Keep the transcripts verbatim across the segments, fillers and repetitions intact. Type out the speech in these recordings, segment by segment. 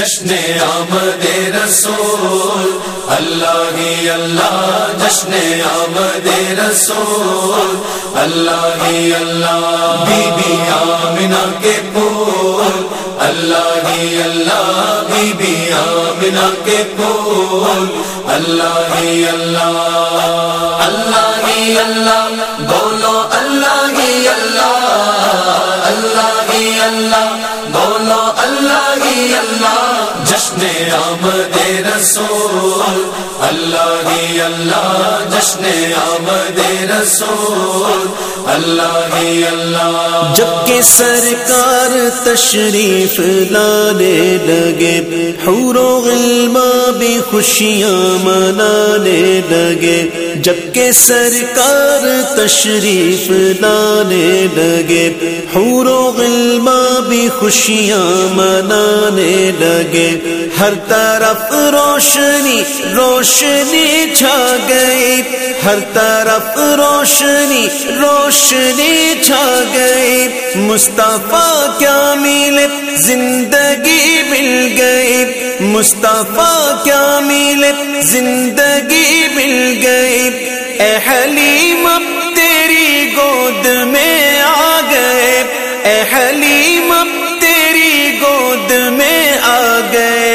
جشن آمد رسول اللہ ہی اللہ، جشن آمد رسول اللہ ہی اللہ، بی بی آمنہ کے پھول اللہ ہی اللہ، بی بی آمنہ کے پھول اللہ ہی اللہ، اللہ ہی اللہ بولو اللہ ہی اللہ، اللہ ہی اللہ بولو اللہ ہی اللہ، جشن آمد رسول اللہ ہی اللہ، جشن آمد رسول اللہ ہی اللہ۔ جب کہ سرکار تشریف لانے لگے، حور و غلمان بھی خوشیاں منانے لگے، جب کہ سرکار تشریف لانے لگے، حور و غلمان بھی خوشیاں منانے لگے، ہر طرف روشنی روشنی چھا گئی، ہر طرف روشنی روشنی چھا گئی، مصطفیٰ کیا ملے زندگی مل گئی، مصطفیٰ کیا ملے زندگی مل گئی، اے حلیم اب تیری گود میں آ گئے، اے حلیم اب تیری گود میں آ گئے،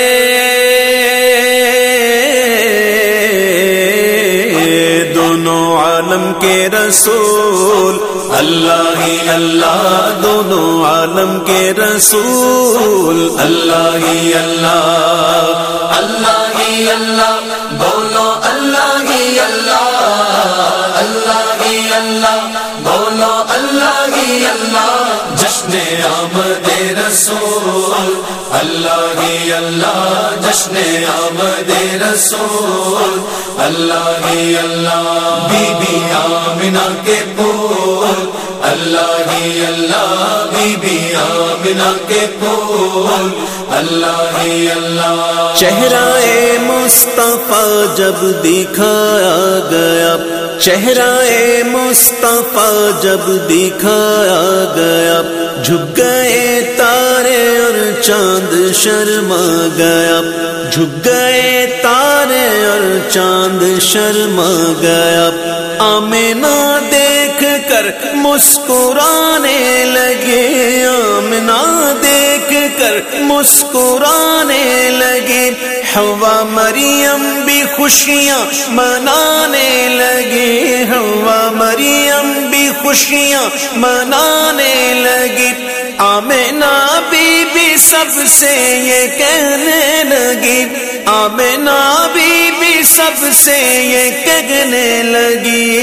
دونوں عالم کے رسول اللہ ہی اللہ، دونوں عالم کے رسول اللہ ہی اللہ، اللہ ہی اللہ بولو اللہ ہی اللہ، اللہ ہی اللہ بولو اللہ ہی اللہ، جشن آمد رسول اللہ ہی اللہ، جشن آمد رسول اللہ ہی اللہ، بی بی آمنہ کے پھول اللہ ہی اللہ، بی بی آمنہ کے پھول اللہ ہی اللہ۔ چہرہ مصطفیٰ جب دکھایا گیا، چہرہ مصطفیٰ جب دکھایا گیا، جھک گئے تارے اور چاند شرما گیا، جھک گئے تارے اور چاند شرما گیا، آمنہ دیکھ کر مسکرانے لگے، آمنہ دیکھ کر مسکرانے لگے، حوا مریم بھی خوشیاں منانے لگی، حوا مریم بھی خوشیاں منانے لگی، آمنہ بی بی سب سے یہ کہنے لگی، آمنہ بی بی سب سے یہ کہنے لگی،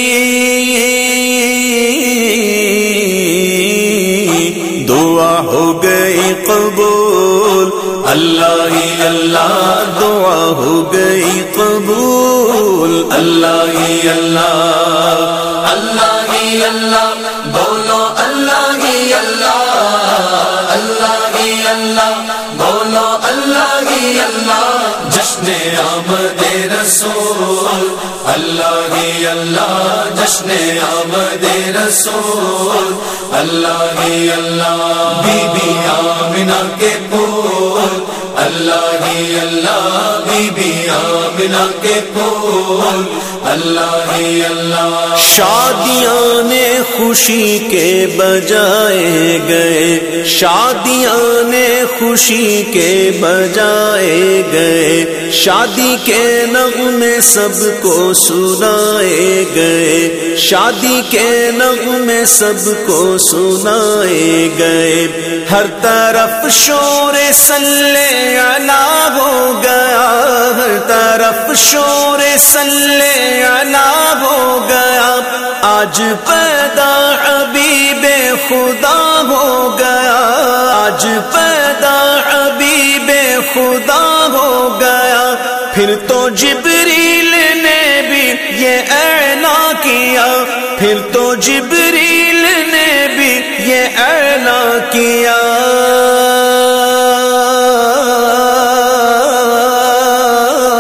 دعا ہو گئی قبول اللہ ہی اللہ، دعا ہو گئی قبول اللہ ہی اللہ، اللہ ہی اللہ بولو اللہ ہی اللہ، اللہ ہی اللہ بولو اللہ ہی اللہ، جشن آمد رسول اللہ ہی اللہ، جشن آمد رسول اللہ ہی اللہ، بی بی آمنہ کے پھول اللہ ہی اللہ، بی بی آمنہ کے پھول اللہ ہی اللہ۔ شادیاں نے خوشی کے بجائے گئے، شادیاں نے خوشی کے بجائے گئے، شادی کے نغمے سب کو سنائے گئے، شادی کے نغمے سب کو سنائے گئے، ہر طرف شور صلی علی ہو گیا، ہر طرف شور صلی علی ہو گیا، آج پیدا حبیب خدا ہو گیا، آج پیدا حبیب خدا ہو گیا، پھر تو جبریل نے بھی یہ اعلان کیا، پھر تو جبریل نے بھی یہ اعلان کیا،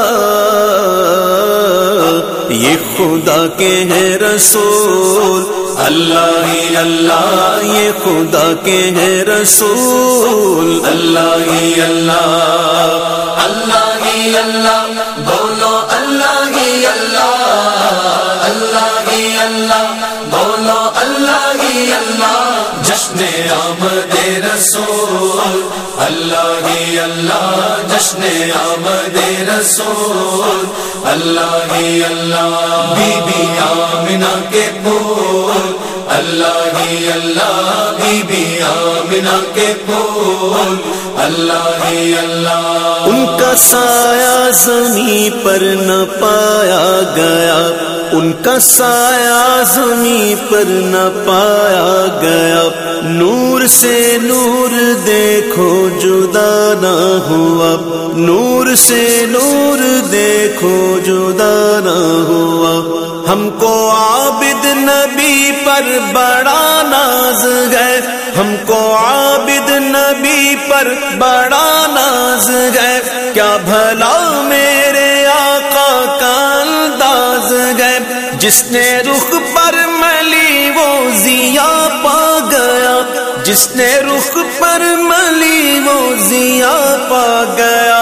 یہ خدا کے ہیں رسول اللہ ہی اللہ یہ خدا کے ہیں رسول، اللہ ہی اللہ، اللہ ہی اللہ، بولو اللہ ہی اللہ، اللہ ہی اللہ، بولو اللہ ہی اللہ، جشن آمد رسول، اللہ ہی اللہ، جشن آمد رسول، اللہ ہی اللہ، بی بی آمنہ کے پھول، اللہ ہی اللہ، بی بی آمنہ کے پھول، اللہ ہی اللہ، ان کا سایہ زمین پر نہ پایا گیا، ان کا سایہ زمین پر نہ پایا گیا، نور سے نور دیکھو جدا نہ ہوا، نور سے نور دیکھو جدا نہ ہوا، ہم کو عابد نبی پر بڑا ناز ہے، ہم کو عابد نبی پر بڑا ناز ہے، کیا بھلا میرے آقا کا انداز ہے، جس نے رخ پر ملی وہ ضیا پا گیا، جس نے رخ پر ملی وہ ضیا پا گیا،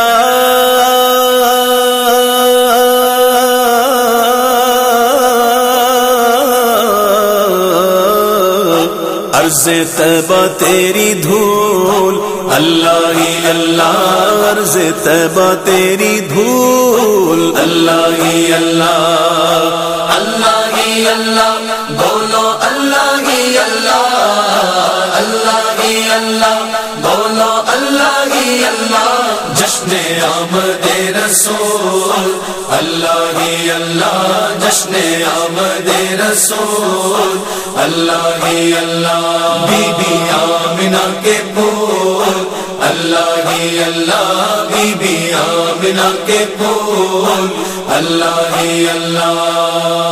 عرض طیبہ تیری دھول، اللہ ہی اللہ، عرض طیبہ تیری دھول، اللہ ہی اللہ، اللہ ہی اللہ، بولو اللہ ہی اللہ، اللہ ہی اللہ، بولو اللہ ہی اللہ، جشن آمد رسول، اللہ ہی اللہ، جشن آمد رسول، اللہ ہی اللہ، بی بی آمنہ کے پھول، اللہ ہی اللہ، بی بی آمنہ کے پھول، اللہ ہی اللہ۔